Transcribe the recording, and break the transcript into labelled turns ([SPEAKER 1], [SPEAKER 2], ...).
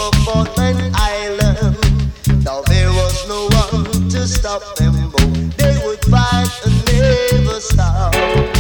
[SPEAKER 1] Portland Island. Now there was no one to stop them both. They would fight and never stop.